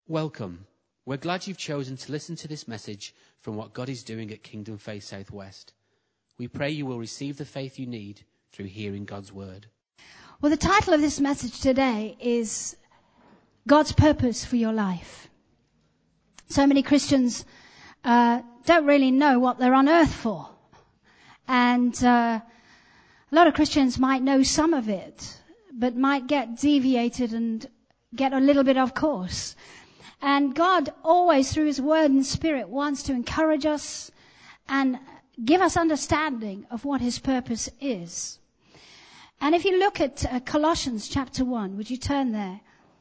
Welcome. We're glad you've chosen to listen to this message from what God is doing at Kingdom Faith Southwest. We pray you will receive the faith you need through hearing God's word. Well, the title of this message today is God's Purpose for Your Life. So many Christians don't really know what they're on earth for. And a lot of Christians might know some of it, but might get deviated and get a little bit off course. And God always, through His Word and Spirit, wants to encourage us and give us understanding of what His purpose is. And if you look at Colossians chapter 1, would you turn there?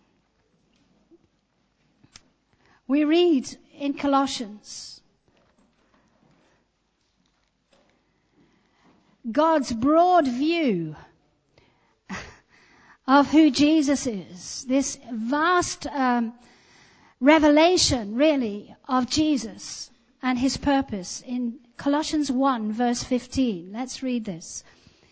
We read in Colossians God's broad view of who Jesus is. This vast revelation, really, of Jesus and His purpose in Colossians 1, verse 15. Let's read this.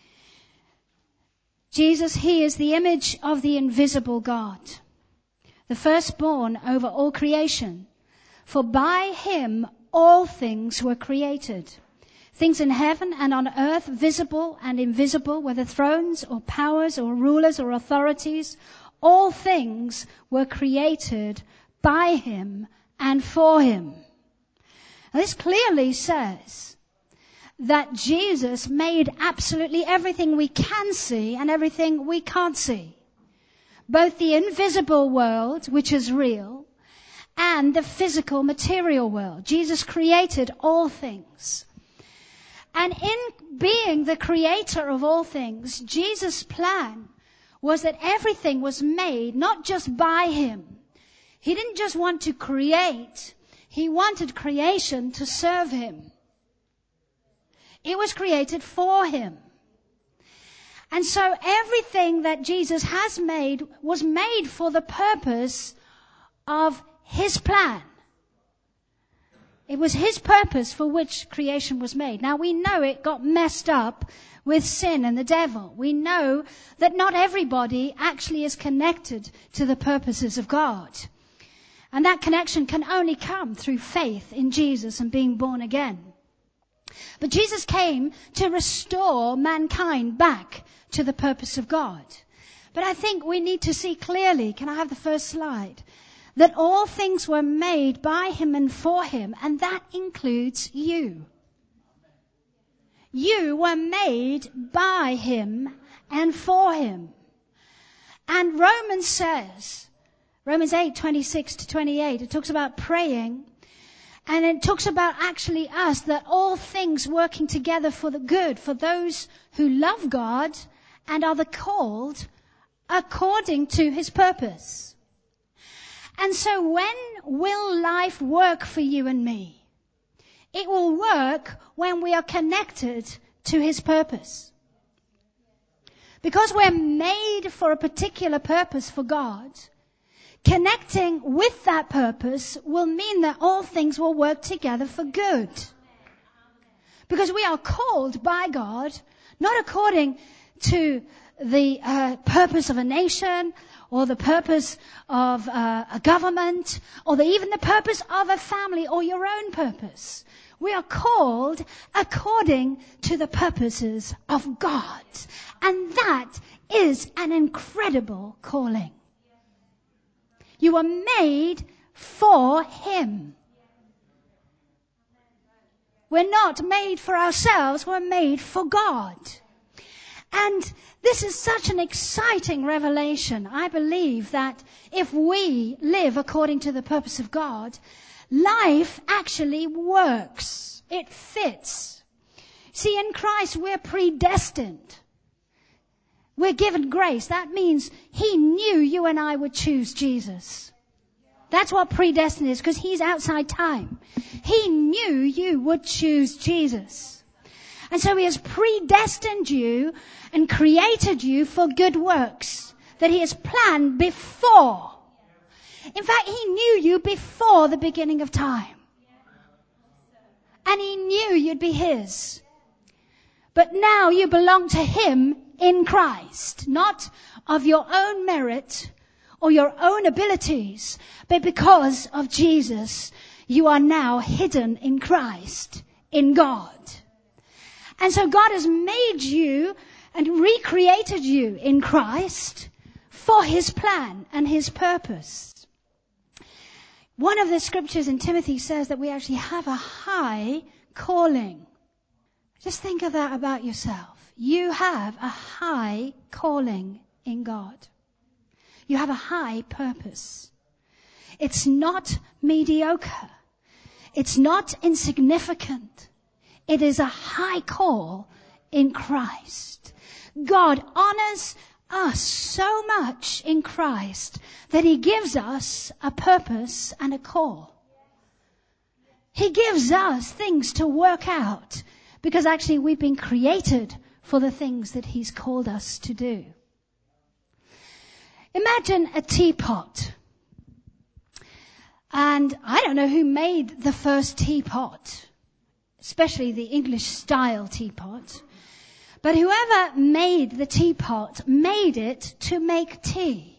Jesus, He is the image of the invisible God, the firstborn over all creation. For by Him all things were created, things in heaven and on earth, visible and invisible, whether thrones or powers or rulers or authorities. All things were created by Him and for Him. Now, this clearly says that Jesus made absolutely everything we can see and everything we can't see. Both the invisible world, which is real, and the physical material world. Jesus created all things. And in being the creator of all things, Jesus' plan was that everything was made not just by Him. He didn't just want to create, He wanted creation to serve Him. It was created for Him. And so everything that Jesus has made was made for the purpose of His plan. It was His purpose for which creation was made. Now we know it got messed up with sin and the devil. We know that not everybody actually is connected to the purposes of God. And that connection can only come through faith in Jesus and being born again. But Jesus came to restore mankind back to the purpose of God. But I think we need to see clearly, can I have the first slide, that all things were made by Him and for Him, and that includes you. You were made by Him and for Him. And Romans says, Romans 8:26 to 28, it talks about praying, and it talks about actually us, that all things working together for the good, for those who love God and are the called according to His purpose. And so when will life work for you and me? It will work when we are connected to His purpose. Because we're made for a particular purpose for God, connecting with that purpose will mean that all things will work together for good. Because we are called by God, not according to the purpose of a nation, or the purpose of a government, or even the purpose of a family, or your own purpose. We are called according to the purposes of God. And that is an incredible calling. You were made for Him. We're not made for ourselves, we're made for God. And this is such an exciting revelation. I believe that if we live according to the purpose of God, life actually works. It fits. See, in Christ we're predestined. We're given grace. That means He knew you and I would choose Jesus. That's what predestined is, because He's outside time. He knew you would choose Jesus. And so He has predestined you and created you for good works that He has planned before. In fact, He knew you before the beginning of time. And He knew you'd be His. But now you belong to Him in Christ, not of your own merit or your own abilities, but because of Jesus, you are now hidden in Christ, in God. And so God has made you and recreated you in Christ for his plan and his purpose. One of the scriptures in Timothy says that we actually have a high calling. Just think of that about yourself. You have a high calling in God. You have a high purpose. It's not mediocre. It's not insignificant. It is a high call in Christ. God honors us so much in Christ that he gives us a purpose and a call. He gives us things to work out because actually we've been created for the things that he's called us to do. Imagine a teapot. And I don't know who made the first teapot, especially the English style teapot. But whoever made the teapot made it to make tea.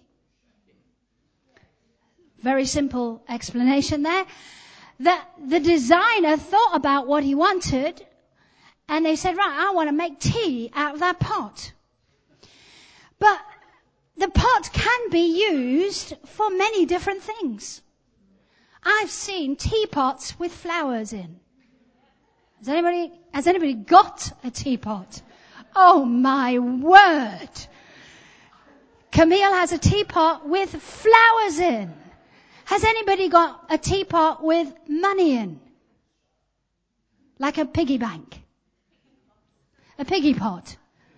Very simple explanation there. The designer thought about what he wanted, and they said, right, I want to make tea out of that pot. But the pot can be used for many different things. I've seen teapots with flowers in. Has anybody got a teapot? Oh my word. Camille has a teapot with flowers in. Has anybody got a teapot with money in? Like a piggy bank. A piggy pot.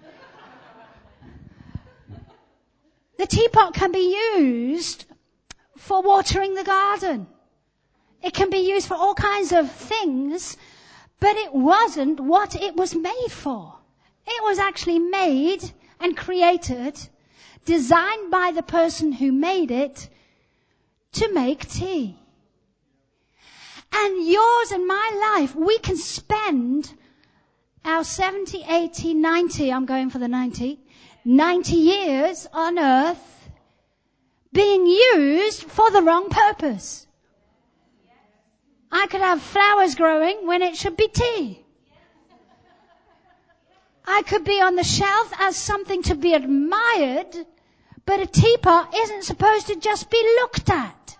The teapot can be used for watering the garden. It can be used for all kinds of things, but it wasn't what it was made for. It was actually made and created, designed by the person who made it to make tea. And yours and my life, we can spend our 70, 80, 90, I'm going for the 90 years on earth being used for the wrong purpose. I could have flowers growing when it should be tea. I could be on the shelf as something to be admired, but a teapot isn't supposed to just be looked at.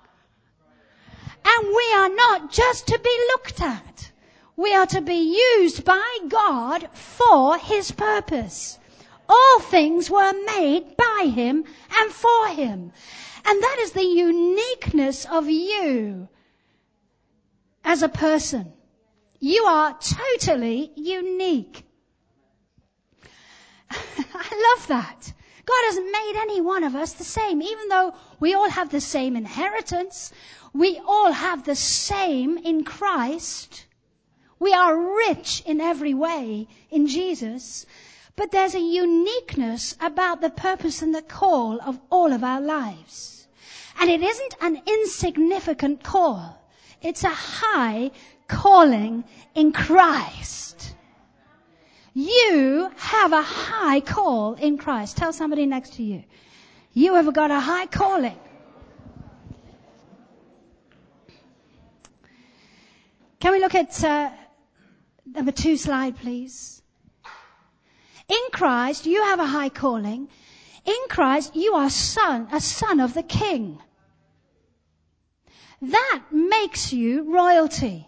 And we are not just to be looked at. We are to be used by God for his purpose. All things were made by him and for him. And that is the uniqueness of you as a person. You are totally unique. I love that. God hasn't made any one of us the same. Even though we all have the same inheritance, we all have the same in Christ. We are rich in every way in Jesus. But there's a uniqueness about the purpose and the call of all of our lives. And it isn't an insignificant call. It's a high calling in Christ. You have a high call in Christ. Tell somebody next to you. You have got a high calling. Can we look at number 2 slide, please? In Christ, you have a high calling. In Christ, you are a son of the King. That makes you royalty.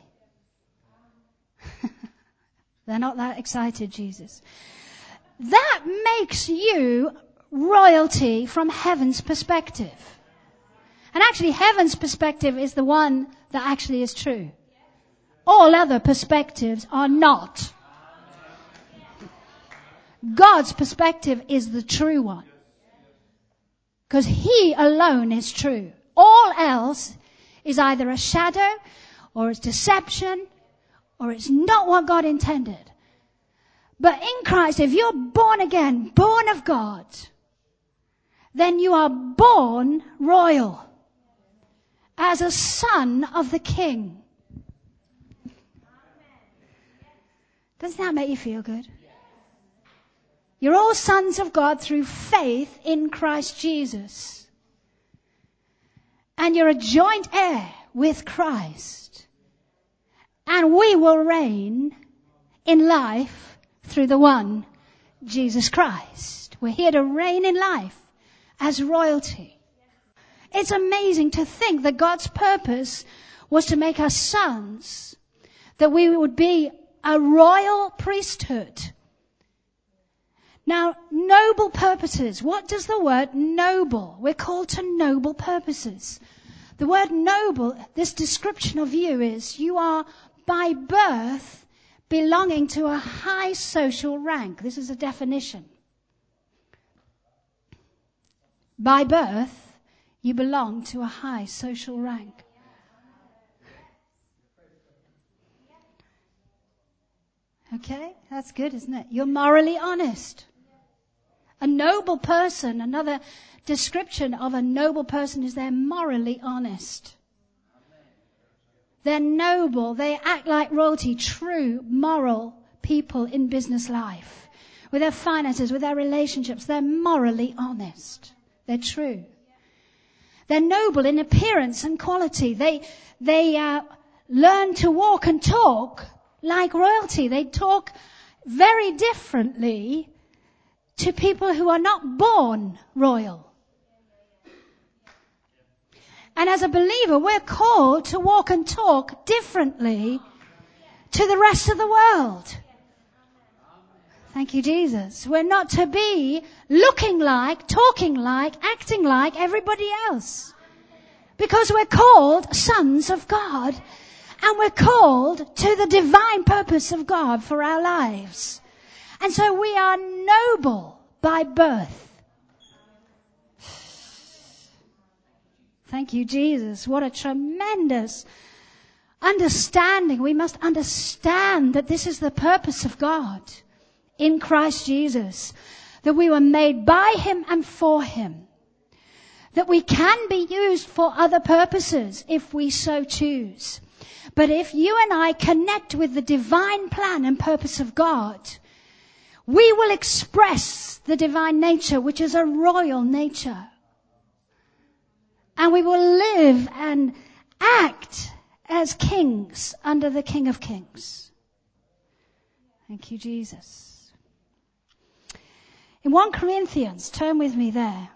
They're not that excited, Jesus. That makes you royalty from heaven's perspective. And actually, heaven's perspective is the one that actually is true. All other perspectives are not. God's perspective is the true one. Because he alone is true. All else is either a shadow, or it's deception, or it's not what God intended. But in Christ, if you're born again, born of God, then you are born royal. As a son of the King. Doesn't that make you feel good? You're all sons of God through faith in Christ Jesus. And you're a joint heir with Christ. And we will reign in life through the one, Jesus Christ. We're here to reign in life as royalty. It's amazing to think that God's purpose was to make us sons, that we would be a royal priesthood. Now, noble purposes. What does the word noble? We're called to noble purposes. The word noble, this description of you is you are by birth belonging to a high social rank. This is a definition. By birth, you belong to a high social rank. Okay, that's good, isn't it? You're morally honest. A noble person, another description of a noble person is they're morally honest. They're noble. They act like royalty, true, moral people in business life. With their finances, with their relationships, they're morally honest. They're true. They're noble in appearance and quality. They learn to walk and talk like royalty. They talk very differently to people who are not born royal. And as a believer, we're called to walk and talk differently to the rest of the world. Thank you, Jesus. We're not to be looking like, talking like, acting like everybody else. Because we're called sons of God. And we're called to the divine purpose of God for our lives. And so we are noble by birth. Thank you, Jesus. What a tremendous understanding. We must understand that this is the purpose of God in Christ Jesus. That we were made by Him and for Him. That we can be used for other purposes if we so choose. But if you and I connect with the divine plan and purpose of God, we will express the divine nature, which is a royal nature. And we will live and act as kings under the King of Kings. Thank you, Jesus. In 1 Corinthians, turn with me there.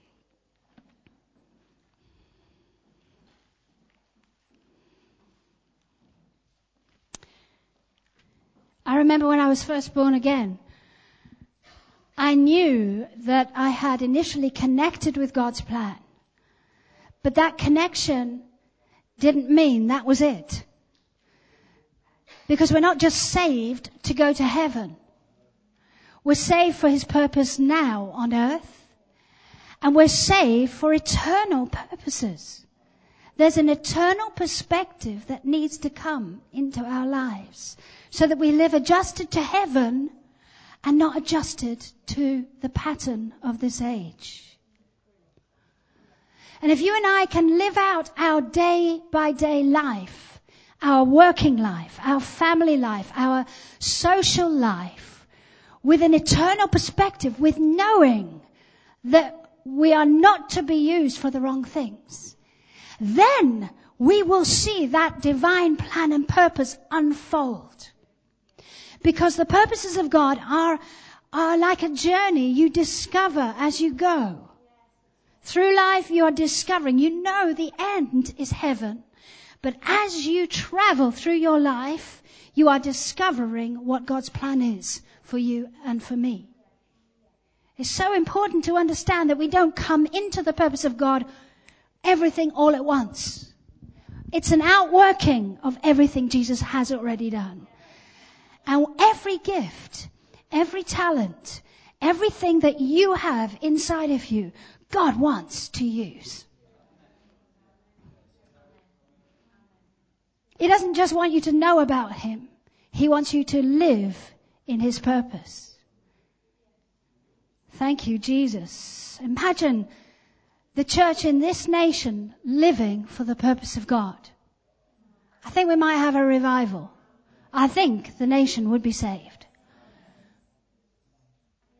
I remember when I was first born again, I knew that I had initially connected with God's plan. But that connection didn't mean that was it. Because we're not just saved to go to heaven. We're saved for His purpose now on earth. And we're saved for eternal purposes. There's an eternal perspective that needs to come into our lives. So that we live adjusted to heaven and not adjusted to the pattern of this age. And if you and I can live out our day-by-day life, our working life, our family life, our social life, with an eternal perspective, with knowing that we are not to be used for the wrong things, then we will see that divine plan and purpose unfold. Because the purposes of God are like a journey you discover as you go. Through life you are discovering, you know the end is heaven. But as you travel through your life, you are discovering what God's plan is for you and for me. It's so important to understand that we don't come into the purpose of God everything all at once. It's an outworking of everything Jesus has already done. And every gift, every talent, everything that you have inside of you, God wants to use. He doesn't just want you to know about Him. He wants you to live in His purpose. Thank you, Jesus. Imagine the church in this nation living for the purpose of God. I think we might have a revival. I think the nation would be saved.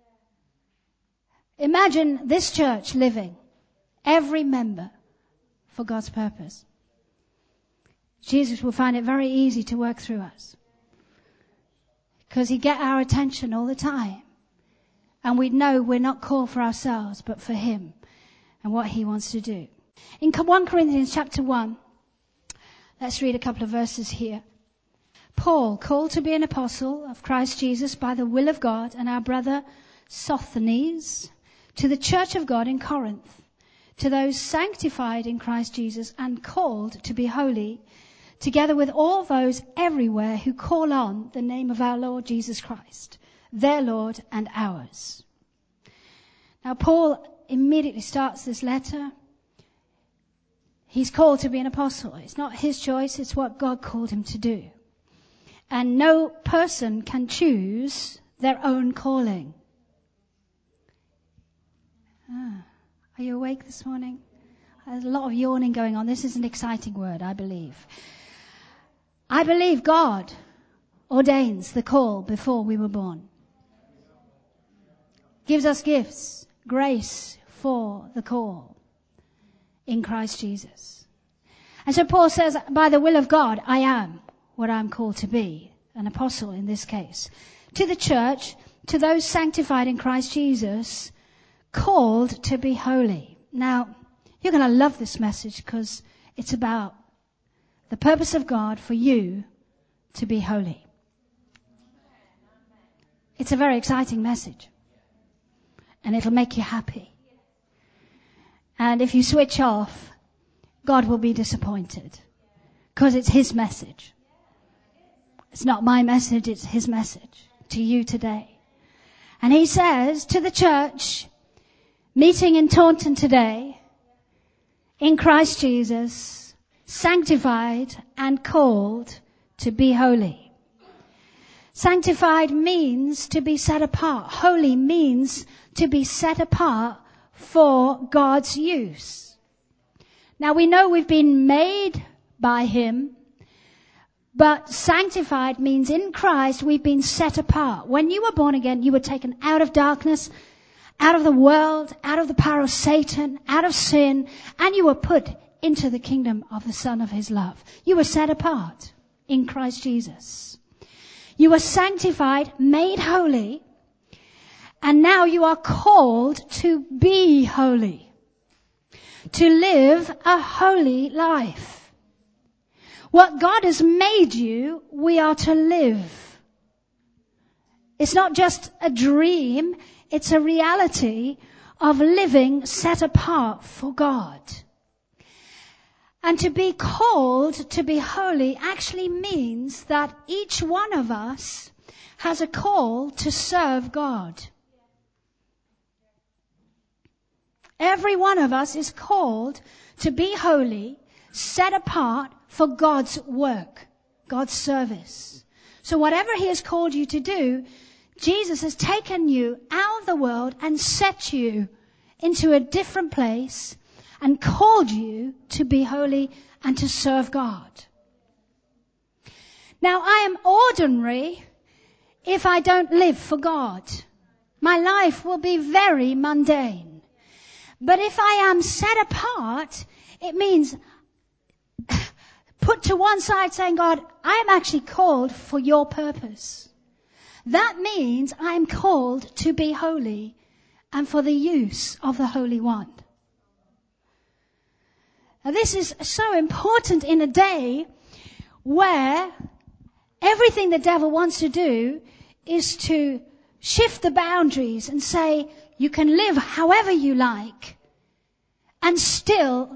Imagine this church living, every member, for God's purpose. Jesus will find it very easy to work through us, because He get our attention all the time. And we know we're not called for ourselves, but for Him and what He wants to do. In 1 Corinthians chapter 1, let's read a couple of verses here. Paul, called to be an apostle of Christ Jesus by the will of God, and our brother Sosthenes, to the church of God in Corinth, to those sanctified in Christ Jesus and called to be holy, together with all those everywhere who call on the name of our Lord Jesus Christ, their Lord and ours. Now Paul immediately starts this letter. He's called to be an apostle. It's not his choice, it's what God called him to do. And no person can choose their own calling. Are you awake this morning? There's a lot of yawning going on. This is an exciting word, I believe. I believe God ordains the call before we were born. Gives us gifts, grace for the call in Christ Jesus. And so Paul says, by the will of God, I am what I'm called to be, an apostle in this case. To the church, to those sanctified in Christ Jesus, called to be holy. Now, you're going to love this message because it's about the purpose of God for you to be holy. It's a very exciting message. And it'll make you happy. And if you switch off, God will be disappointed. Because it's His message. It's not my message, it's His message to you today. And He says to the church meeting in Taunton today, in Christ Jesus, sanctified and called to be holy. Sanctified means to be set apart. Holy means to be set apart for God's use. Now we know we've been made by Him, but sanctified means in Christ we've been set apart. When you were born again, you were taken out of darkness, out of the world, out of the power of Satan, out of sin, and you were put into the kingdom of the Son of His love. You were set apart in Christ Jesus. You were sanctified, made holy, and now you are called to be holy, to live a holy life. What God has made you, we are to live. It's not just a dream, it's a reality of living set apart for God. And to be called to be holy actually means that each one of us has a call to serve God. Every one of us is called to be holy, set apart for God's work, God's service. So whatever He has called you to do, Jesus has taken you out of the world and set you into a different place and called you to be holy and to serve God. Now, I am ordinary if I don't live for God. My life will be very mundane. But if I am set apart, it means put to one side saying, God, I am actually called for your purpose. That means I am called to be holy and for the use of the Holy One. Now, this is so important in a day where everything the devil wants to do is to shift the boundaries and say you can live however you like and still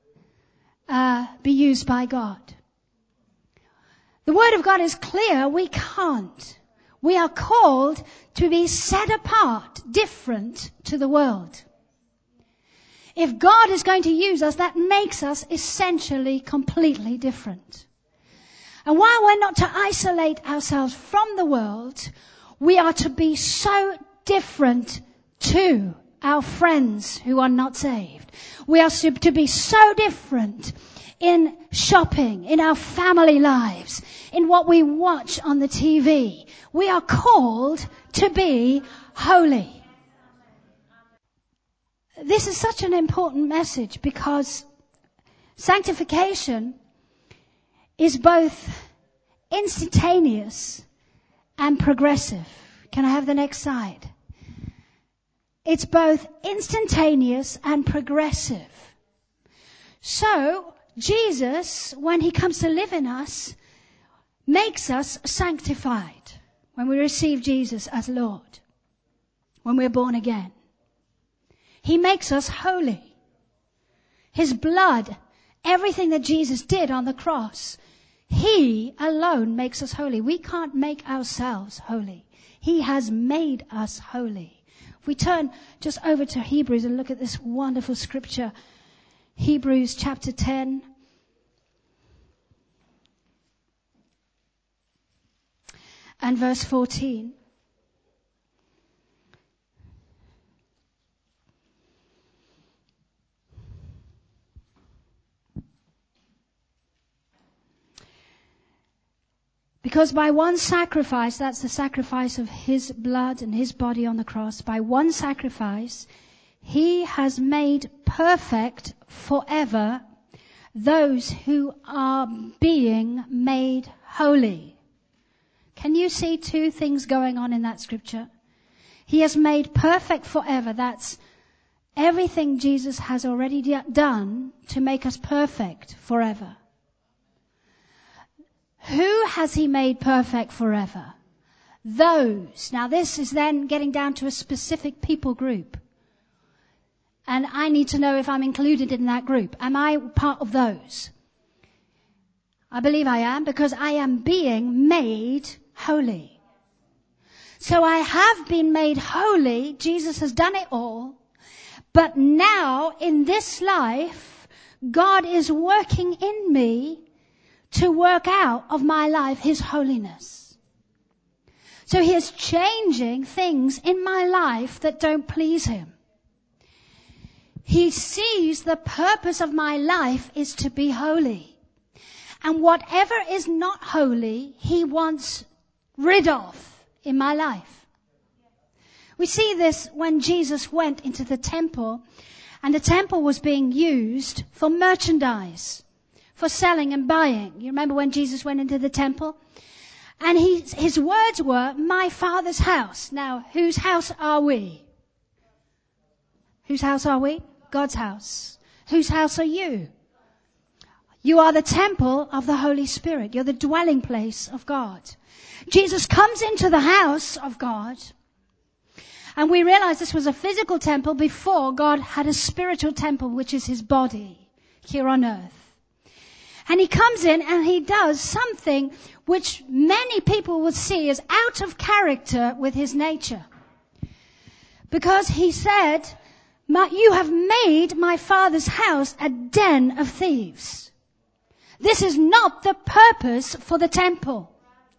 be used by God. The Word of God is clear. We can't. We are called to be set apart, different to the world. If God is going to use us, that makes us essentially completely different. And while we're not to isolate ourselves from the world, we are to be so different to our friends who are not saved. We are to be so different in shopping, in our family lives, in what we watch on the TV. We are called to be holy. This is such an important message because Sanctification is both instantaneous and progressive. Can I have the next slide? It's both instantaneous and progressive. So, Jesus, when he comes to live in us, makes us sanctified when we receive Jesus as Lord, when we're born again. He makes us holy. His blood, everything that Jesus did on the cross, he alone makes us holy. We can't make ourselves holy. He has made us holy. If we turn just over to Hebrews and look at this wonderful scripture, Hebrews chapter 10. And verse 14. Because by one sacrifice, that's the sacrifice of his blood and his body on the cross, by one sacrifice, he has made perfect forever those who are being made holy. Can you see two things going on in that scripture? He has made perfect forever. That's everything Jesus has already done to make us perfect forever. Who has he made perfect forever? Those. Now this is then getting down to a specific people group. And I need to know if I'm included in that group. Am I part of those? I believe I am, because I am being made holy. So I have been made holy. Jesus has done it all. But now, in this life, God is working in me to work out of my life his holiness. So he is changing things in my life that don't please him. He sees the purpose of my life is to be holy. And whatever is not holy, he wants rid of in my life. We see this when Jesus went into the temple, and the temple was being used for merchandise, for selling and buying. You remember when Jesus went into the temple? And his words were, my Father's house. Now, whose house are we? Whose house are we? God's house. Whose house are you? You are the temple of the Holy Spirit. You're the dwelling place of God. Jesus comes into the house of God. And we realize this was a physical temple before God had a spiritual temple, which is his body here on earth. And he comes in and he does something which many people would see as out of character with his nature. Because he said, you have made my Father's house a den of thieves. This is not the purpose for the temple.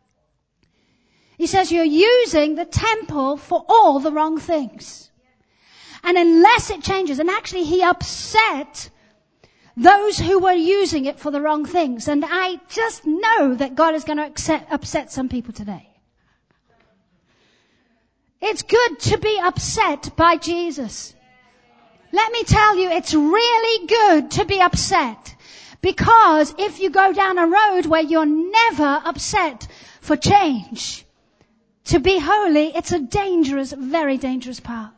He says you're using the temple for all the wrong things. And unless it changes, and actually he upset those who were using it for the wrong things. And I just know that God is going to upset some people today. It's good to be upset by Jesus. Let me tell you, it's really good to be upset. Because if you go down a road where you're never upset for change, to be holy, it's a dangerous, very dangerous path.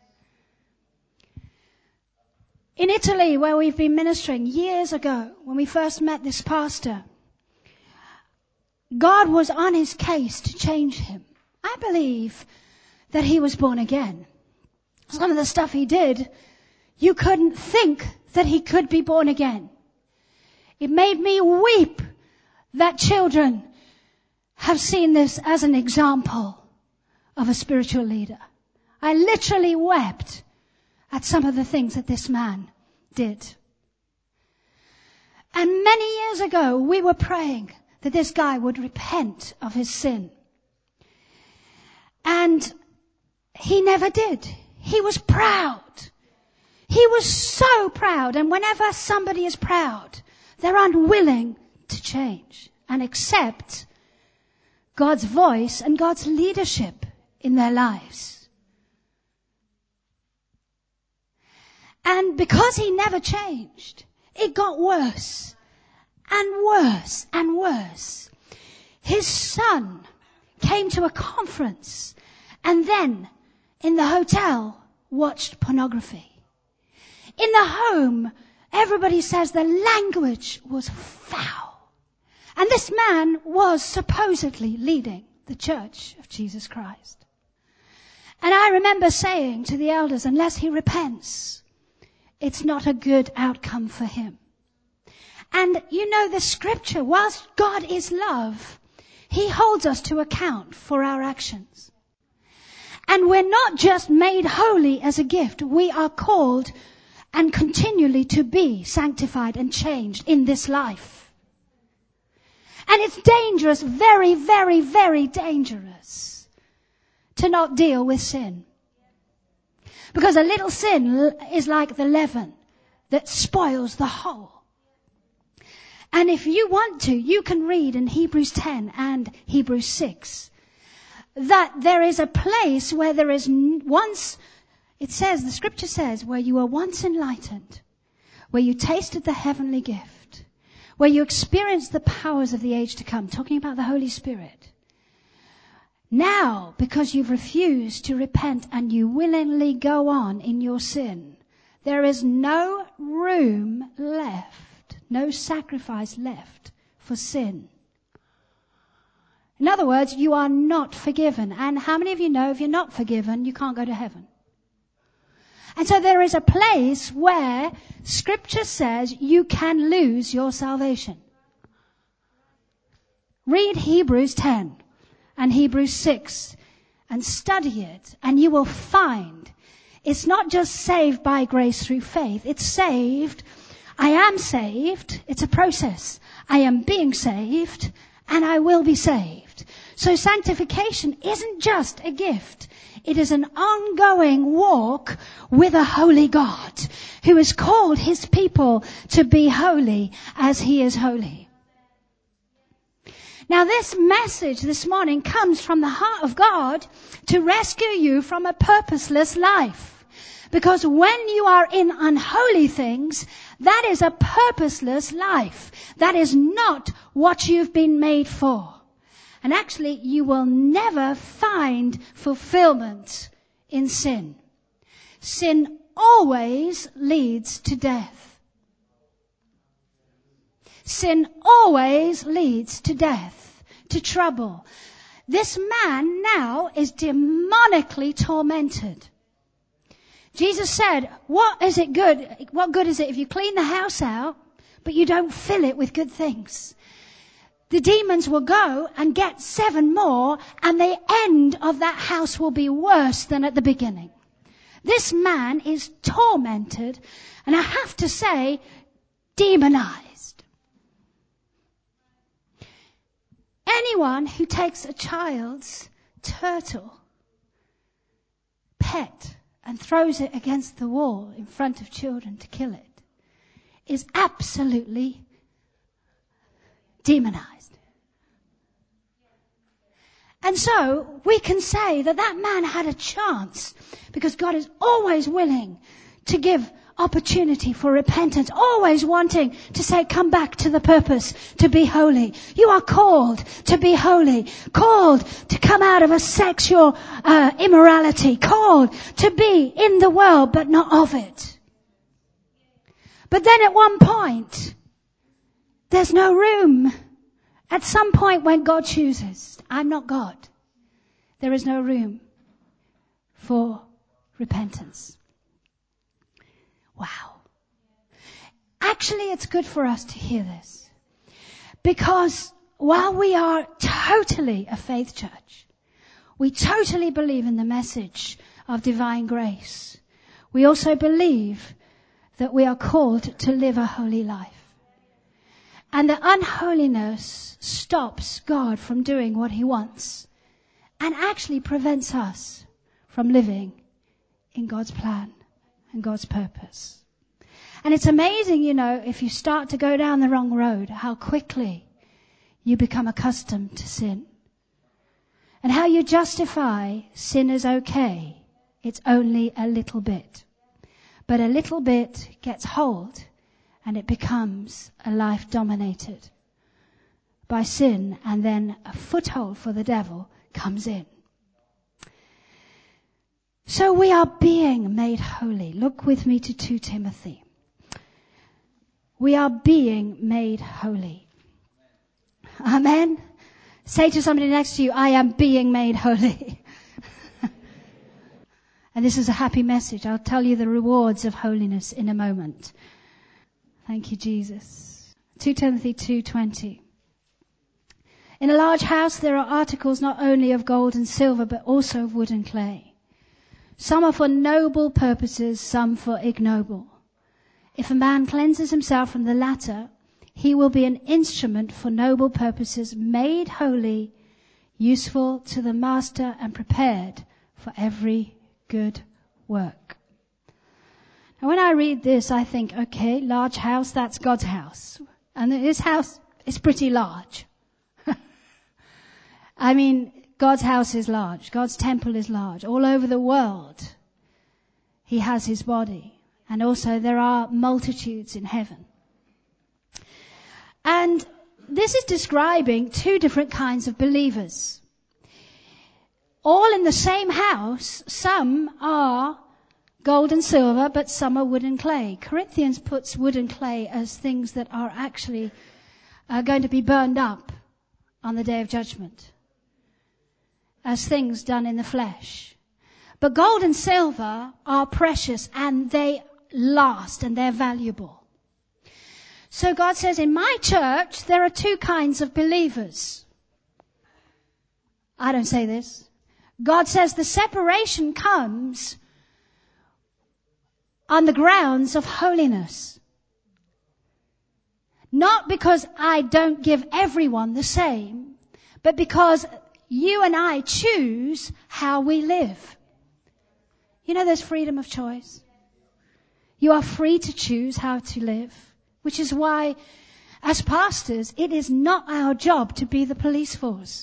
In Italy, where we've been ministering years ago, when we first met this pastor, God was on his case to change him. I believe that he was born again. Some of the stuff he did, you couldn't think that he could be born again. It made me weep that children have seen this as an example of a spiritual leader. I literally wept at some of the things that this man did. And many years ago, we were praying that this guy would repent of his sin. And he never did. He was proud. He was so proud. And whenever somebody is proud, they're unwilling to change and accept God's voice and God's leadership in their lives. And because he never changed, it got worse and worse and worse. His son came to a conference and then in the hotel watched pornography. In the home, everybody says the language was foul. And this man was supposedly leading the Church of Jesus Christ. And I remember saying to the elders, unless he repents, it's not a good outcome for him. And you know the scripture, whilst God is love, he holds us to account for our actions. And we're not just made holy as a gift, we are called and continually to be sanctified and changed in this life. And it's dangerous, very, very, very dangerous to not deal with sin. Because a little sin is like the leaven that spoils the whole. And if you want to, you can read in Hebrews 10 and Hebrews 6 that there is a place where there is once, it says, the scripture says, where you were once enlightened, where you tasted the heavenly gift, where you experienced the powers of the age to come, talking about the Holy Spirit. Now, because you've refused to repent and you willingly go on in your sin, there is no room left, no sacrifice left for sin. In other words, you are not forgiven. And how many of you know if you're not forgiven, you can't go to heaven? And so there is a place where Scripture says you can lose your salvation. Read Hebrews 10 and Hebrews 6 and study it, and you will find it's not just saved by grace through faith. It's saved. I am saved. It's a process. I am being saved, and I will be saved. So sanctification isn't just a gift. It is an ongoing walk with a holy God who has called his people to be holy as he is holy. Now this message this morning comes from the heart of God to rescue you from a purposeless life. Because when you are in unholy things, that is a purposeless life. That is not what you've been made for. And actually, you will never find fulfillment in sin. Sin always leads to death. Sin always leads to death, to trouble. This man now is demonically tormented. Jesus said, what good is it if you clean the house out, but you don't fill it with good things? The demons will go and get 7 more, and the end of that house will be worse than at the beginning. This man is tormented, and I have to say, demonized. Anyone who takes a child's turtle, pet, and throws it against the wall in front of children to kill it is absolutely demonized. And so we can say that that man had a chance because God is always willing to give opportunity for repentance, always wanting to say, come back to the purpose, to be holy. You are called to be holy, called to come out of a sexual immorality, called to be in the world but not of it. But then at one point, there's no room. At some point when God chooses, I'm not God, there is no room for repentance. Wow. Actually, it's good for us to hear this. Because while we are totally a faith church, we totally believe in the message of divine grace, we also believe that we are called to live a holy life. And that unholiness stops God from doing what he wants and actually prevents us from living in God's plan and God's purpose. And it's amazing, if you start to go down the wrong road, how quickly you become accustomed to sin. And how you justify sin is okay. It's only a little bit. But a little bit gets hold and it becomes a life dominated by sin, and then a foothold for the devil comes in. So we are being made holy. Look with me to 2 Timothy. We are being made holy. Amen. Say to somebody next to you, I am being made holy. And this is a happy message. I'll tell you the rewards of holiness in a moment. Thank you, Jesus. 2 Timothy 2:20. In a large house there are articles not only of gold and silver, but also of wood and clay. Some are for noble purposes, some for ignoble. If a man cleanses himself from the latter, he will be an instrument for noble purposes, made holy, useful to the master, and prepared for every good work. Now when I read this, I think, okay, large house, that's God's house. And this house is pretty large. I mean, God's house is large. God's temple is large. All over the world, He has His body. And also there are multitudes in heaven. And this is describing 2 different kinds of believers. All in the same house, some are gold and silver, but some are wood and clay. Corinthians puts wood and clay as things that are actually going to be burned up on the day of judgment, as things done in the flesh. But gold and silver are precious, and they last, and they're valuable. So God says, in my church, there are 2 kinds of believers. I don't say this. God says the separation comes on the grounds of holiness. Not because I don't give everyone the same, but because you and I choose how we live. You know, there's freedom of choice. You are free to choose how to live, which is why, as pastors, it is not our job to be the police force.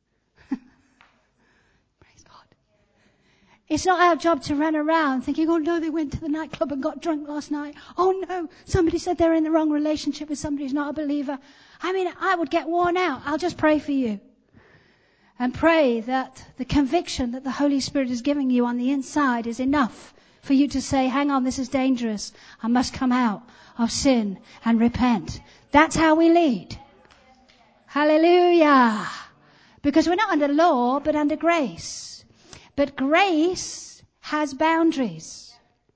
It's not our job to run around thinking, oh no, they went to the nightclub and got drunk last night. Oh no, somebody said they're in the wrong relationship with somebody who's not a believer. I mean, I would get worn out. I'll just pray for you. And pray that the conviction that the Holy Spirit is giving you on the inside is enough for you to say, hang on, this is dangerous. I must come out of sin and repent. That's how we lead. Hallelujah. Because we're not under law, but under grace. But grace has boundaries.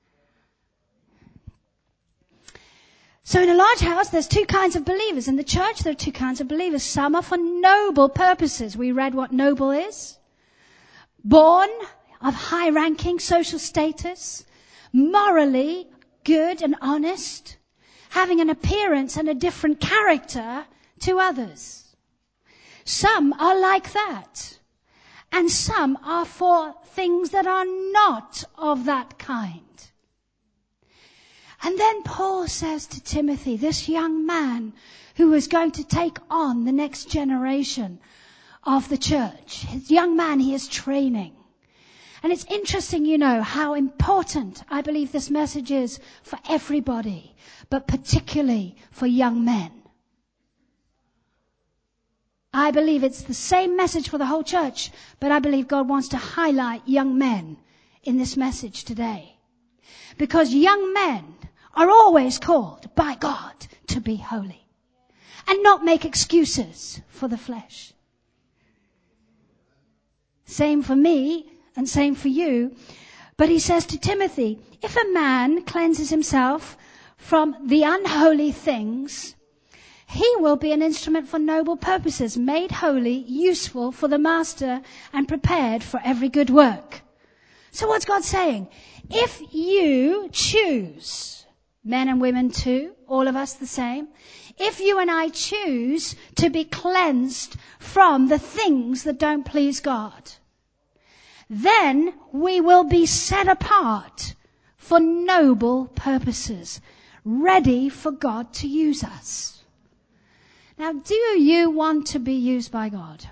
So in a large house, there's 2 kinds of believers. In the church, there are 2 kinds of believers. Some are for noble purposes. We read what noble is. Born of high-ranking social status, morally good and honest, having an appearance and a different character to others. Some are like that. And some are for things that are not of that kind. And then Paul says to Timothy, this young man who is going to take on the next generation of the church, his young man he is training. And it's interesting, you know, how important I believe this message is for everybody, but particularly for young men. I believe it's the same message for the whole church, but I believe God wants to highlight young men in this message today. Because young men are always called by God to be holy and not make excuses for the flesh. Same for me and same for you. But he says to Timothy, if a man cleanses himself from the unholy things, he will be an instrument for noble purposes, made holy, useful for the master, and prepared for every good work. So what's God saying? If you choose, men and women too, all of us the same, if you and I choose to be cleansed from the things that don't please God, then we will be set apart for noble purposes, ready for God to use us. Now, do you want to be used by God?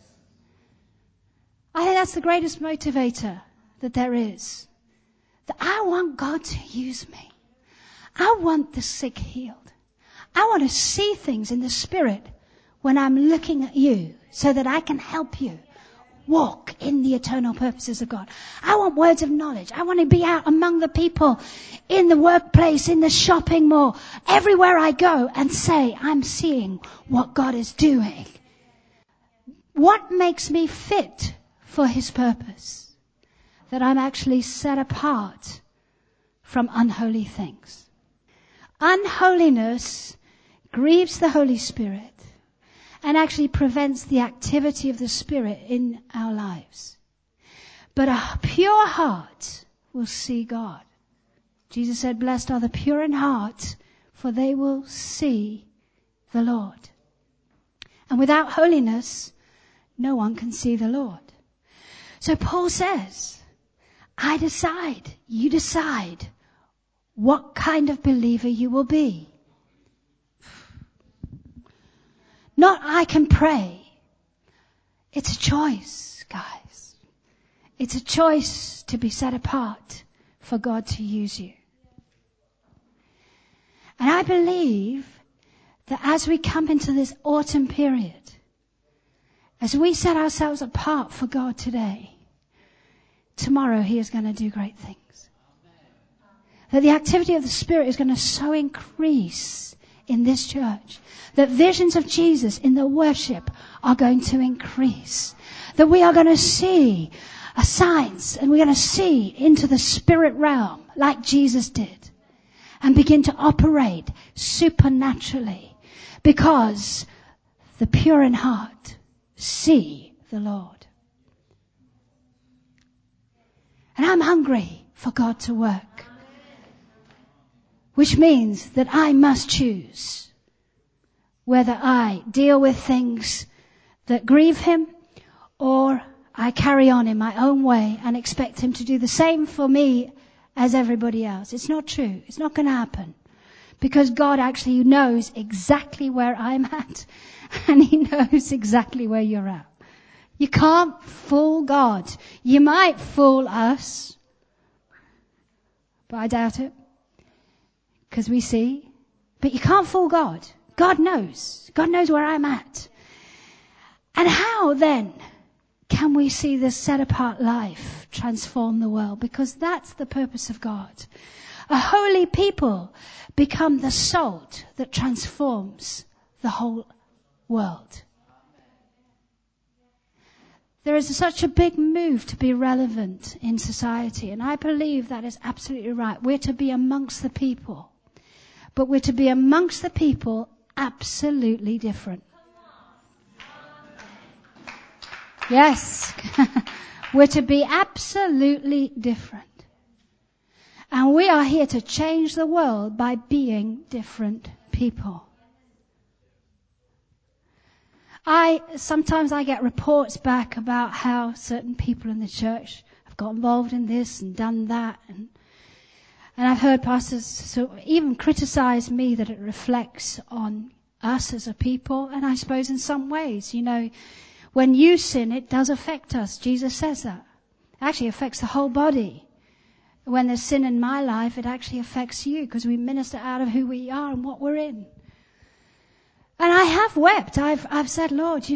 I think that's the greatest motivator that there is. That I want God to use me. I want the sick healed. I want to see things in the Spirit when I'm looking at you so that I can help you walk in the eternal purposes of God. I want words of knowledge. I want to be out among the people in the workplace, in the shopping mall, everywhere I go and say, I'm seeing what God is doing. What makes me fit for His purpose? That I'm actually set apart from unholy things. Unholiness grieves the Holy Spirit and actually prevents the activity of the Spirit in our lives. But a pure heart will see God. Jesus said, blessed are the pure in heart, for they will see the Lord. And without holiness, no one can see the Lord. So Paul says, I decide, you decide what kind of believer you will be. Not I can pray. It's a choice, guys. It's a choice to be set apart for God to use you. And I believe that as we come into this autumn period, as we set ourselves apart for God today, tomorrow He is going to do great things. That the activity of the Spirit is going to so increase in this church. That visions of Jesus in the worship are going to increase. That we are going to see signs and we're going to see into the spirit realm like Jesus did. And begin to operate supernaturally. Because the pure in heart see the Lord. And I'm hungry for God to work. Which means that I must choose whether I deal with things that grieve Him or I carry on in my own way and expect Him to do the same for me as everybody else. It's not true. It's not going to happen. Because God actually knows exactly where I'm at and He knows exactly where you're at. You can't fool God. You might fool us, but I doubt it. Because we see. But you can't fool God. God knows. God knows where I'm at. And how then can we see this set apart life transform the world? Because that's the purpose of God. A holy people become the salt that transforms the whole world. There is such a big move to be relevant in society, and I believe that is absolutely right. We're to be amongst the people, but we're to be amongst the people absolutely different. Yes, we're to be absolutely different. And we are here to change the world by being different people. Sometimes I get reports back about how certain people in the church have got involved in this and done that. And I've heard pastors even criticize me that it reflects on us as a people. And I suppose in some ways, when you sin, it does affect us. Jesus says that. It actually affects the whole body. When there's sin in my life, it actually affects you because we minister out of who we are and what we're in. And I have wept. I've said, Lord,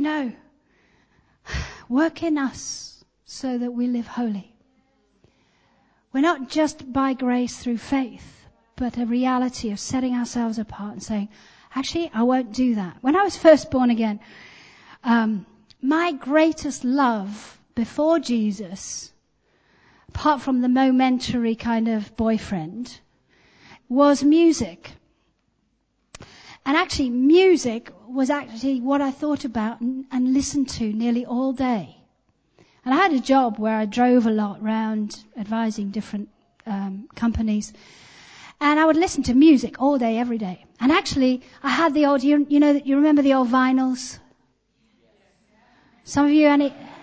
work in us so that we live holy. We're not just by grace through faith, but a reality of setting ourselves apart and saying, actually, I won't do that. When I was first born again, my greatest love before Jesus, apart from the momentary kind of boyfriend, was music. And actually, music was actually what I thought about and listened to nearly all day. And I had a job where I drove a lot around advising different companies. And I would listen to music all day, every day. And actually, I had the old, you remember the old vinyls? Some of you,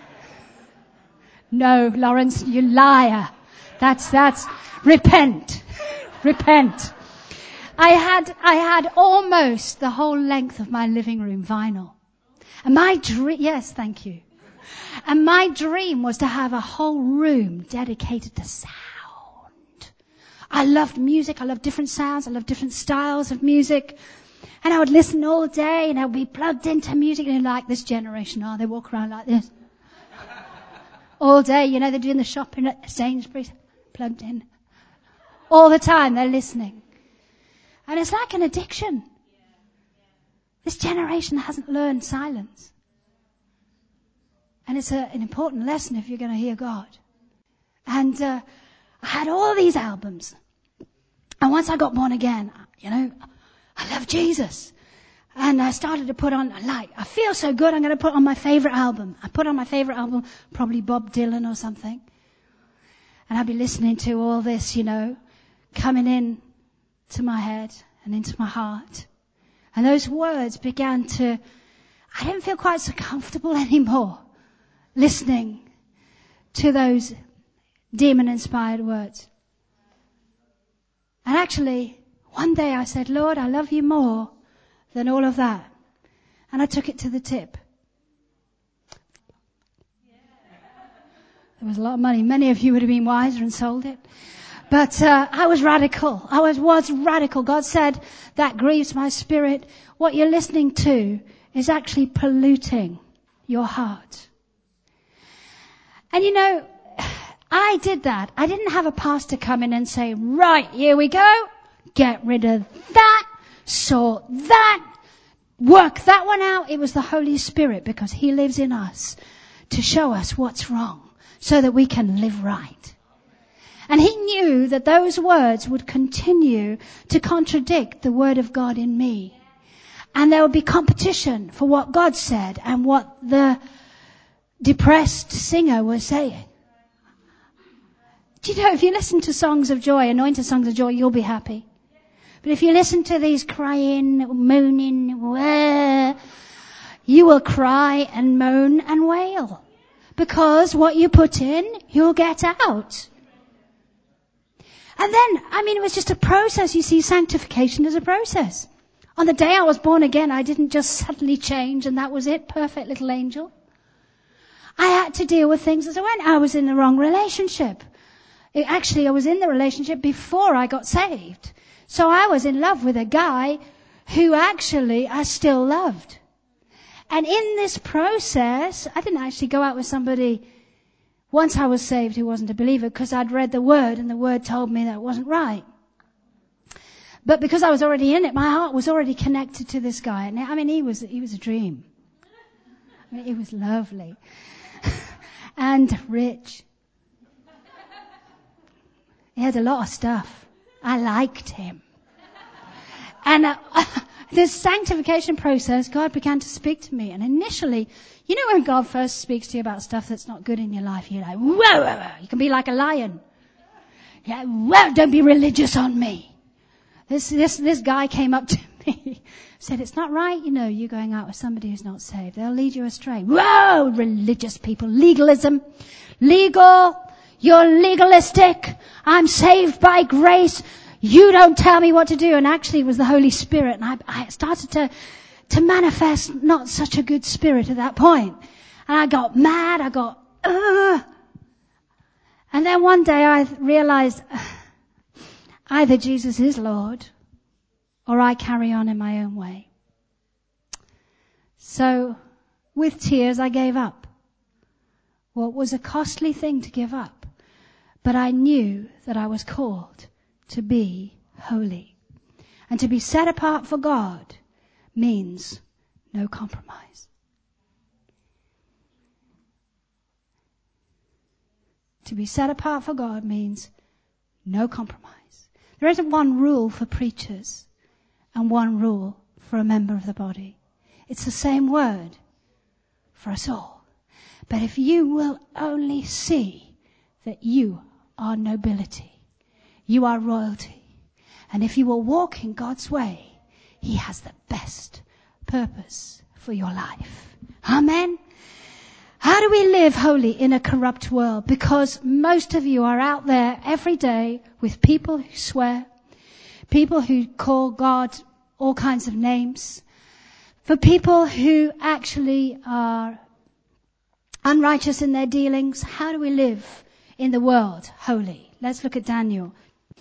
no, Lawrence, you liar. That's, repent. Repent. I had almost the whole length of my living room vinyl. And my dream, yes, thank you. And my dream was to have a whole room dedicated to sound. I loved music. I loved different sounds. I loved different styles of music. And I would listen all day and I would be plugged into music. And like this generation are, they walk around like this. All day, you know, they're doing the shopping at Sainsbury's, plugged in. All the time they're listening. And it's like an addiction. This generation hasn't learned silence. And it's an important lesson if you're going to hear God. And I had all these albums. And once I got born again, you know, I love Jesus. And I started to put on, I feel so good, I'm going to put on my favorite album. I put on my favorite album, probably Bob Dylan or something. And I'd be listening to all this, you know, coming in to my head and into my heart. And those words began to, I didn't feel quite so comfortable anymore listening to those demon-inspired words. And actually, one day I said, Lord, I love you more than all of that. And I took it to the tip. There was a lot of money. Many of you would have been wiser and sold it. But I was radical. I was radical. God said, that grieves my spirit. What you're listening to is actually polluting your heart. And you know, I did that. I didn't have a pastor come in and say, right, here we go. Get rid of that. Sort that. Work that one out. It was the Holy Spirit, because He lives in us to show us what's wrong so that we can live right. And He knew that those words would continue to contradict the Word of God in me. And there would be competition for what God said and what the depressed singer was saying. Do you know, if you listen to songs of joy, anointed songs of joy, you'll be happy. But if you listen to these crying, moaning, you will cry and moan and wail. Because what you put in, you'll get out. And then, it was just a process. You see, sanctification is a process. On the day I was born again, I didn't just suddenly change and that was it, perfect little angel. I had to deal with things as I went. I was in the wrong relationship. I was in the relationship before I got saved. So I was in love with a guy who actually I still loved. And in this process, I didn't actually go out with somebody once I was saved who wasn't a believer, because I'd read the Word and the Word told me that it wasn't right. But because I was already in it, my heart was already connected to this guy. And he was a dream. He was lovely. And rich. He had a lot of stuff. I liked him. And this sanctification process, God began to speak to me. And initially, you know when God first speaks to you about stuff that's not good in your life, you're like, whoa, whoa, whoa. You can be like a lion. Yeah, whoa, don't be religious on me. This guy came up to me, said, it's not right, you going out with somebody who's not saved. They'll lead you astray. Whoa, religious people. Legalism. Legal. You're legalistic. I'm saved by grace. You don't tell me what to do. And actually it was the Holy Spirit. And I started to manifest not such a good spirit at that point. And I got mad. And then one day I realized either Jesus is Lord or I carry on in my own way. So with tears I gave up. Well, it was a costly thing to give up. But I knew that I was called to be holy. And to be set apart for God means no compromise. To be set apart for God means no compromise. There isn't one rule for preachers and one rule for a member of the body. It's the same word for us all. But if you will only see that you are nobility, you are royalty, and if you will walk in God's way, He has the best purpose for your life. Amen. How do we live holy in a corrupt world? Because most of you are out there every day with people who swear, people who call God all kinds of names, for people who actually are unrighteous in their dealings. How do we live in the world holy? Let's look at Daniel.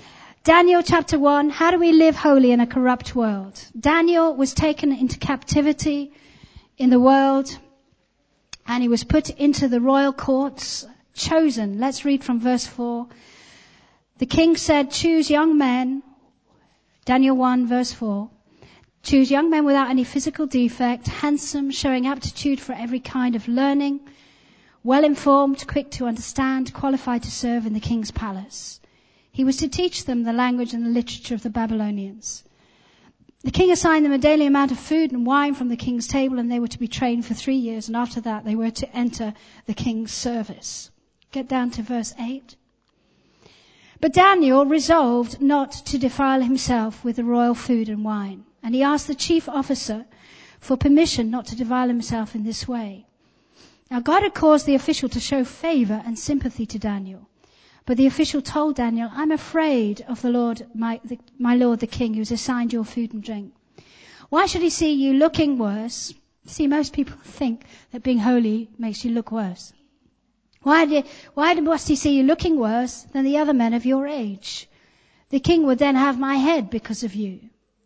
Daniel chapter 1, how do we live holy in a corrupt world? Daniel was taken into captivity in the world, and he was put into the royal courts, chosen. Let's read from verse 4. The king said, choose young men, Daniel 1 verse 4, choose young men without any physical defect, handsome, showing aptitude for every kind of learning, well informed, quick to understand, qualified to serve in the king's palace. He was to teach them the language and the literature of the Babylonians. The king assigned them a daily amount of food and wine from the king's table, and they were to be trained for 3 years, and after that they were to enter the king's service. Get down to verse 8. But Daniel resolved not to defile himself with the royal food and wine, and he asked the chief officer for permission not to defile himself in this way. Now God had caused the official to show favor and sympathy to Daniel. But the official told Daniel, I'm afraid of the Lord, my Lord the king, who has assigned your food and drink. Why should he see you looking worse? See, most people think that being holy makes you look worse. Why must he see you looking worse than the other men of your age? The king would then have my head because of you.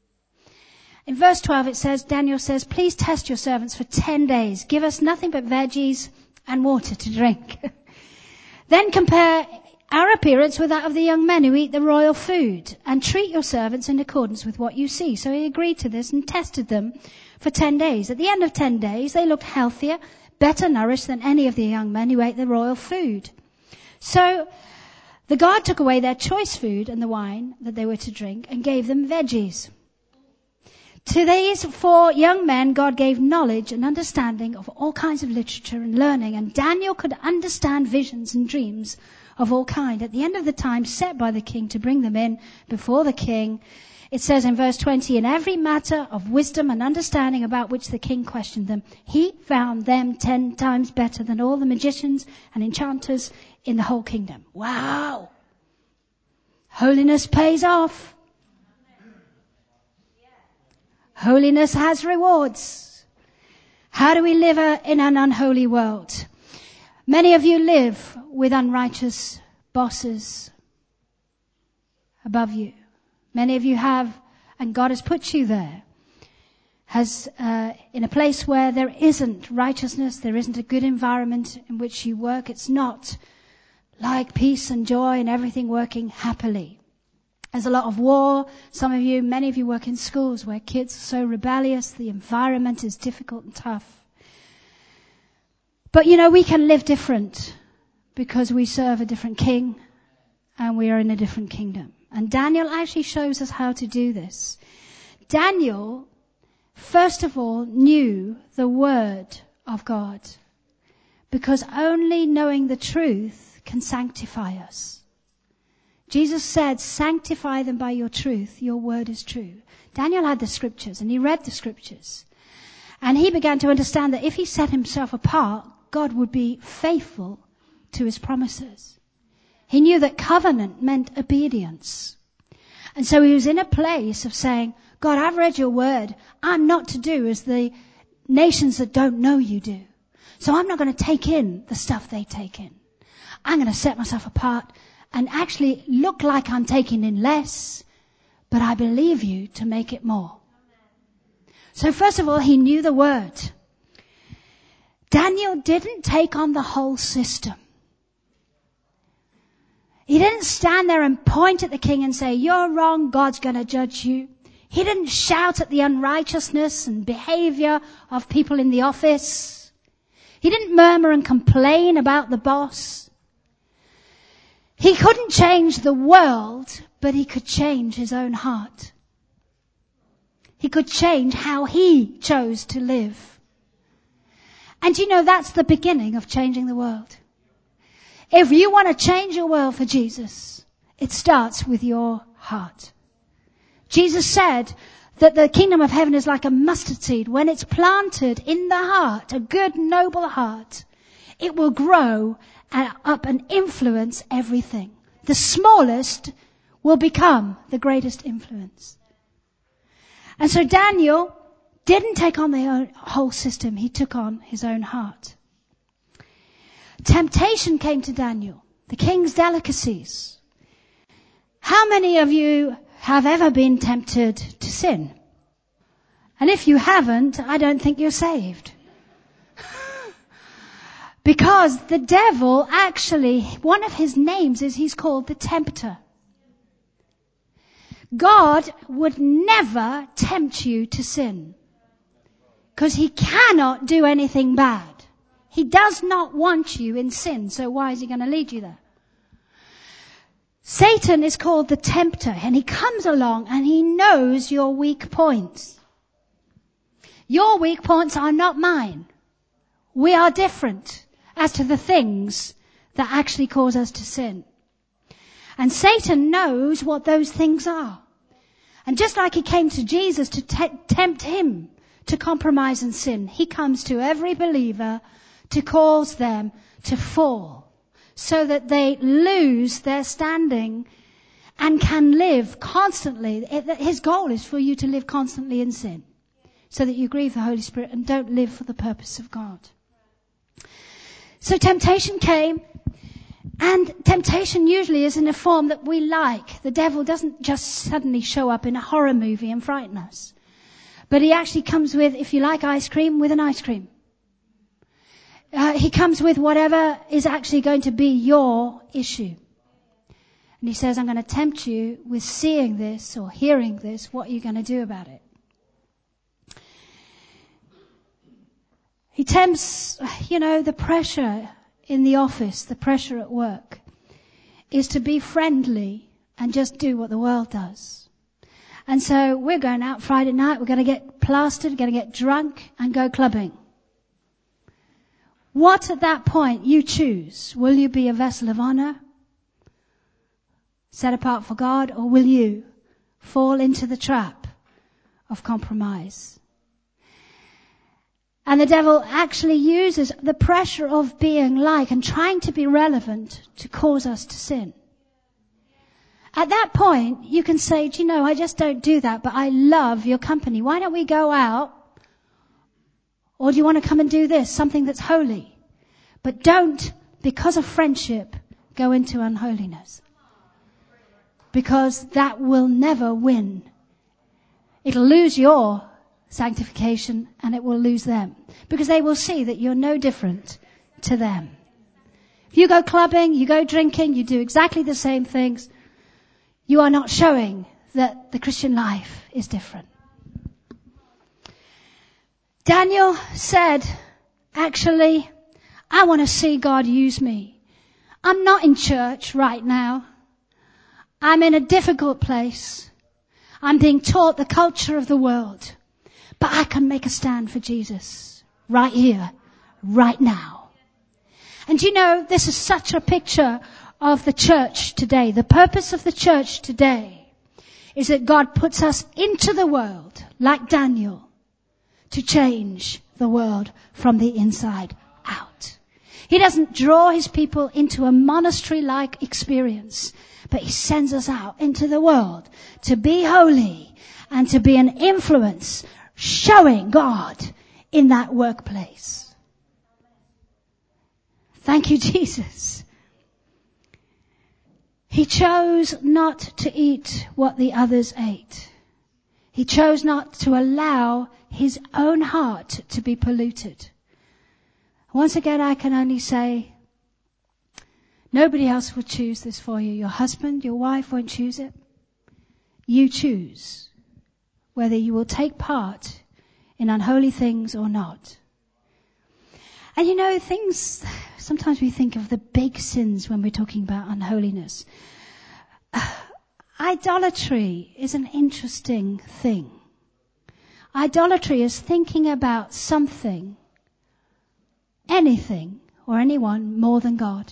In verse 12 it says, Daniel says, please test your servants for 10 days. Give us nothing but veggies and water to drink. Then compare our appearance with that of the young men who eat the royal food, and treat your servants in accordance with what you see. So he agreed to this and tested them for 10 days. At the end of 10 days, they looked healthier, better nourished than any of the young men who ate the royal food. So the guard took away their choice food and the wine that they were to drink and gave them veggies. To these 4 young men, God gave knowledge and understanding of all kinds of literature and learning, and Daniel could understand visions and dreams of all kind. At the end of the time set by the king to bring them in before the king, it says in verse 20, in every matter of wisdom and understanding about which the king questioned them, he found them 10 times better than all the magicians and enchanters in the whole kingdom. Wow! Holiness pays off. Holiness has rewards. How do we live in an unholy world? Many of you live with unrighteous bosses above you. Many of you have, and God has put you there, in a place where there isn't righteousness, there isn't a good environment in which you work. It's not like peace and joy and everything working happily. There's a lot of war. Many of you work in schools where kids are so rebellious, the environment is difficult and tough. But we can live different because we serve a different king and we are in a different kingdom. And Daniel actually shows us how to do this. Daniel, first of all, knew the word of God, because only knowing the truth can sanctify us. Jesus said, sanctify them by your truth. Your word is true. Daniel had the scriptures and he read the scriptures. And he began to understand that if he set himself apart, God would be faithful to his promises. He knew that covenant meant obedience. And so he was in a place of saying, God, I've read your word. I'm not to do as the nations that don't know you do. So I'm not going to take in the stuff they take in. I'm going to set myself apart and actually look like I'm taking in less, but I believe you to make it more. So first of all, he knew the word. Daniel didn't take on the whole system. He didn't stand there and point at the king and say, you're wrong, God's going to judge you. He didn't shout at the unrighteousness and behavior of people in the office. He didn't murmur and complain about the boss. He couldn't change the world, but he could change his own heart. He could change how he chose to live. And that's the beginning of changing the world. If you want to change your world for Jesus, it starts with your heart. Jesus said that the kingdom of heaven is like a mustard seed. When it's planted in the heart, a good, noble heart, it will grow up and influence everything. The smallest will become the greatest influence. And so Daniel didn't take on the whole system. He took on his own heart. Temptation came to Daniel. The king's delicacies. How many of you have ever been tempted to sin? And if you haven't, I don't think you're saved. Because the devil actually, one of his names is he's called the tempter. God would never tempt you to sin. Because he cannot do anything bad. He does not want you in sin, so why is he going to lead you there? Satan is called the tempter, and he comes along and he knows your weak points. Your weak points are not mine. We are different as to the things that actually cause us to sin. And Satan knows what those things are. And just like he came to Jesus to tempt him to compromise and sin, he comes to every believer to cause them to fall so that they lose their standing and can live constantly. His goal is for you to live constantly in sin so that you grieve the Holy Spirit and don't live for the purpose of God. So temptation came, and temptation usually is in a form that we like. The devil doesn't just suddenly show up in a horror movie and frighten us. But he actually comes with, if you like ice cream, with an ice cream. He comes with whatever is actually going to be your issue. And he says, I'm going to tempt you with seeing this or hearing this. What are you going to do about it? He tempts, the pressure in the office, the pressure at work, is to be friendly and just do what the world does. And so we're going out Friday night, we're going to get plastered, we're going to get drunk and go clubbing. What at that point you choose? Will you be a vessel of honor, set apart for God, or will you fall into the trap of compromise? And the devil actually uses the pressure of being like and trying to be relevant to cause us to sin. At that point, you can say, I just don't do that, but I love your company. Why don't we go out? Or do you want to come and do this, something that's holy? But don't, because of friendship, go into unholiness. Because that will never win. It'll lose your sanctification and it will lose them. Because they will see that you're no different to them. If you go clubbing, you go drinking, you do exactly the same things, you are not showing that the Christian life is different. Daniel said, actually, I want to see God use me. I'm not in church right now. I'm in a difficult place. I'm being taught the culture of the world. But I can make a stand for Jesus right here, right now. And this is such a picture of the church today. The purpose of the church today is that God puts us into the world, like Daniel, to change the world from the inside out. He doesn't draw his people into a monastery-like experience, but he sends us out into the world to be holy and to be an influence showing God in that workplace. Thank you, Jesus. He chose not to eat what the others ate. He chose not to allow his own heart to be polluted. Once again, I can only say, nobody else will choose this for you. Your husband, your wife won't choose it. You choose whether you will take part in unholy things or not. And things, sometimes we think of the big sins when we're talking about unholiness. Idolatry is an interesting thing. Idolatry is thinking about something, anything, or anyone more than God.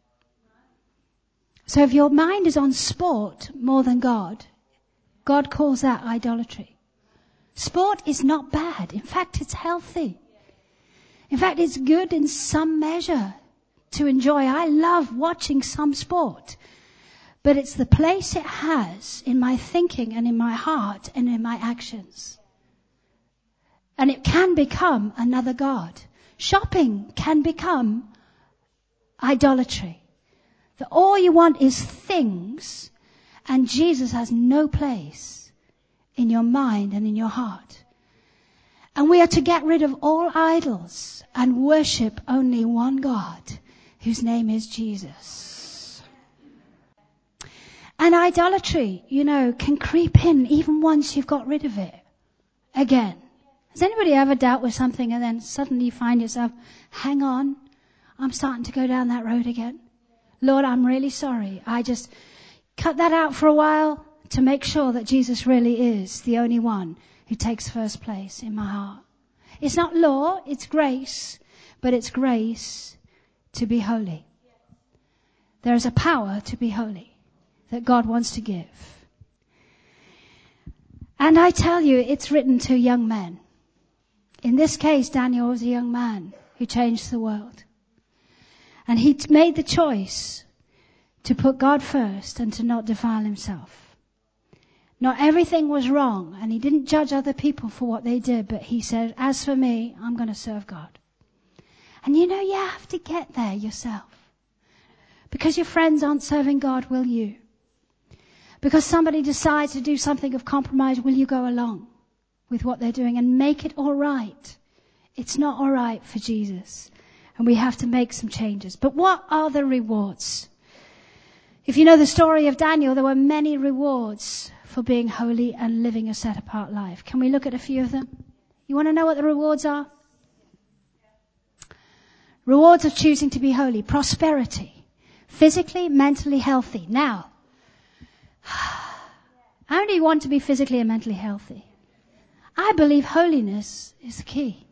So if your mind is on sport more than God, God calls that idolatry. Sport is not bad. In fact, it's healthy. In fact, it's good in some measure to enjoy. I love watching some sport. But it's the place it has in my thinking and in my heart and in my actions. And it can become another god. Shopping can become idolatry. That all you want is things, And Jesus has no place in your mind and in your heart. And we are to get rid of all idols and worship only one God, whose name is Jesus. And idolatry, can creep in even once you've got rid of it. Again. Has anybody ever dealt with something and then suddenly you find yourself, hang on, I'm starting to go down that road again. Lord, I'm really sorry. I just cut that out for a while to make sure that Jesus really is the only one who takes first place in my heart. It's not law, it's grace, but it's grace to be holy. There is a power to be holy that God wants to give. And I tell you, it's written to young men. In this case, Daniel was a young man who changed the world. And he made the choice to put God first and to not defile himself. Not everything was wrong, and he didn't judge other people for what they did, but he said, as for me, I'm going to serve God. And you have to get there yourself. Because your friends aren't serving God, will you? Because somebody decides to do something of compromise, will you go along with what they're doing and make it all right? It's not all right for Jesus. And we have to make some changes. But what are the rewards? If you know the story of Daniel, there were many rewards for being holy and living a set-apart life. Can we look at a few of them? You want to know what the rewards are? Rewards of choosing to be holy. Prosperity. Physically, mentally healthy. Now, how do you want to be physically and mentally healthy? I believe holiness is the key.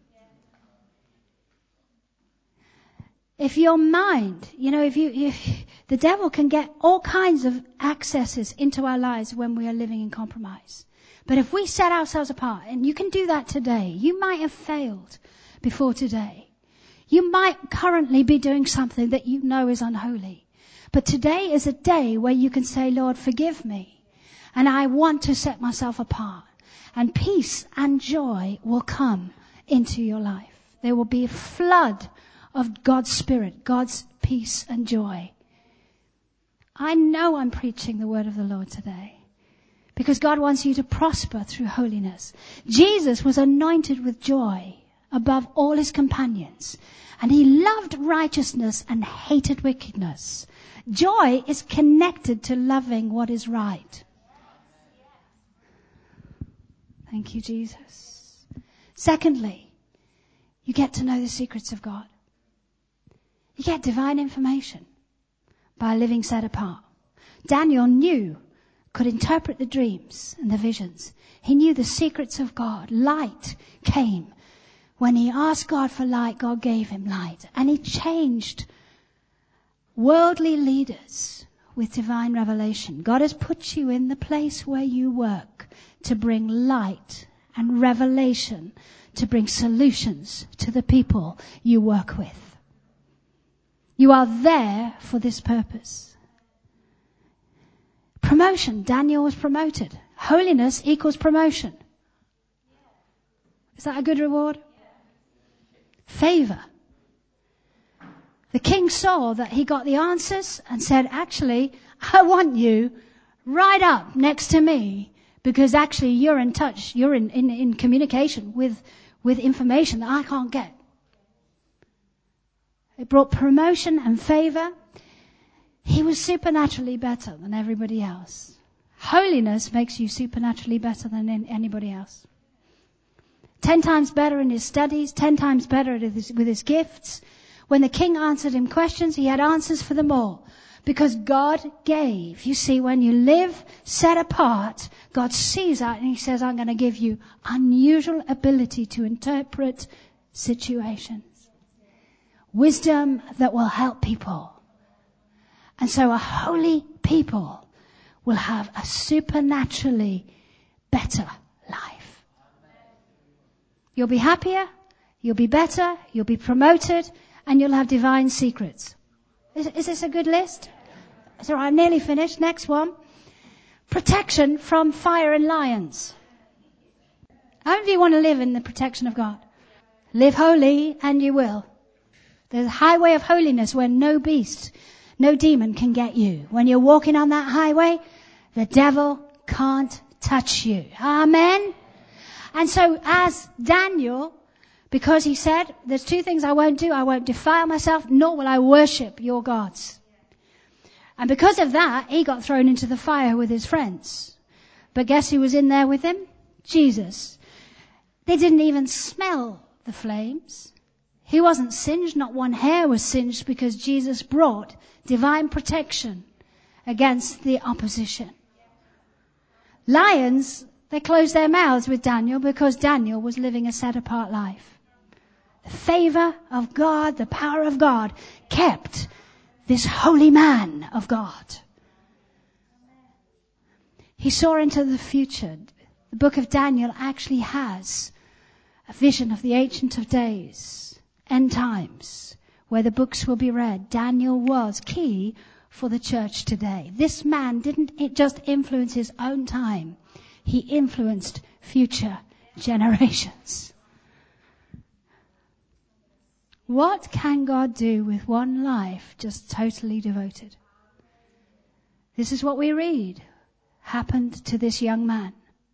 If your mind, the devil can get all kinds of accesses into our lives when we are living in compromise. But if we set ourselves apart, and you can do that today, you might have failed before today. You might currently be doing something that you know is unholy. But today is a day where you can say, Lord, forgive me. And I want to set myself apart. And peace and joy will come into your life. There will be a flood of God's Spirit, God's peace and joy. I know I'm preaching the word of the Lord today. Because God wants you to prosper through holiness. Jesus was anointed with joy above all his companions. And he loved righteousness and hated wickedness. Joy is connected to loving what is right. Thank you, Jesus. Secondly, you get to know the secrets of God. You get divine information by living set apart. Daniel could interpret the dreams and the visions. He knew the secrets of God. Light came. When he asked God for light, God gave him light. And he changed worldly leaders with divine revelation. God has put you in the place where you work to bring light and revelation, to bring solutions to the people you work with. You are there for this purpose. Promotion. Daniel was promoted. Holiness equals promotion. Is that a good reward? Favor. The king saw that he got the answers and said, actually, I want you right up next to me because actually you're in touch, you're in communication with information that I can't get. It brought promotion and favor. He was supernaturally better than everybody else. Holiness makes you supernaturally better than anybody else. 10 times better in his studies, 10 times better with his gifts. When the king answered him questions, he had answers for them all. Because God gave. You see, when you live set apart, God sees that and he says, I'm going to give you unusual ability to interpret situations. Wisdom that will help people. And so a holy people will have a supernaturally better life. You'll be happier, you'll be better, you'll be promoted, and you'll have divine secrets. Is this a good list? So I'm nearly finished. Next one. Protection from fire and lions. How many of you want to live in the protection of God? Live holy and you will. There's a highway of holiness where no beast, no demon can get you. When you're walking on that highway, The devil can't touch you. Amen. And so as Daniel, because he said, there's two things I won't do. I won't defile myself, nor will I worship your gods. And because of that, he got thrown into the fire with his friends. But guess who was in there with him? Jesus. They didn't even smell the flames. He wasn't singed. Not one hair was singed, because Jesus brought divine protection against the opposition. Lions, they closed their mouths with Daniel because Daniel was living a set-apart life. The favor of God, the power of God kept this holy man of God. He saw into the future. The book of Daniel actually has a vision of the Ancient of Days, end times, where the books will be read. Daniel was key for the church today. This man didn't just influence his own time. He influenced future generations. What can God do with one life just totally devoted? This is what we read happened to this young man.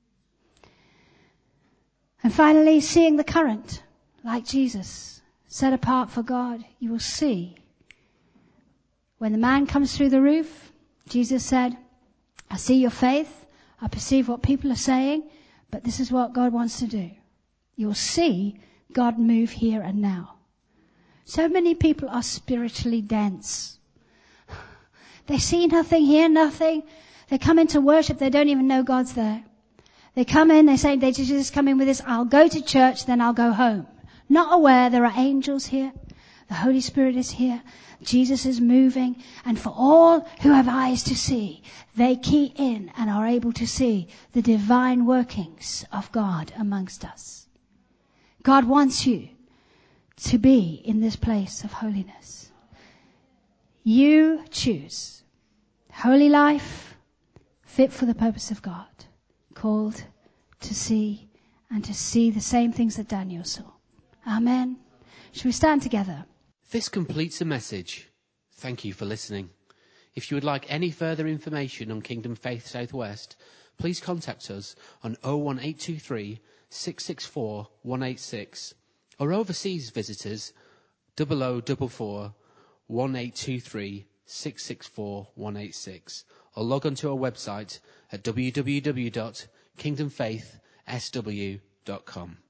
And finally, seeing the current, like Jesus, set apart for God, you will see. When the man comes through the roof, Jesus said, I see your faith, I perceive what people are saying, but this is what God wants to do. You'll see God move here and now. So many people are spiritually dense. They see nothing, hear nothing. They come into worship, they don't even know God's there. They come in, they say, they just come in with this, I'll go to church, then I'll go home. Not aware there are angels here. The Holy Spirit is here. Jesus is moving. And for all who have eyes to see, they key in and are able to see the divine workings of God amongst us. God wants you to be in this place of holiness. You choose holy life, fit for the purpose of God, called to see and to see the same things that Daniel saw. Amen. Shall we stand together? This completes the message. Thank you for listening. If you would like any further information on Kingdom Faith Southwest, please contact us on 01823 664 186, or overseas visitors 0044 1823 664 186, or log on to our website at www.kingdomfaithsw.com.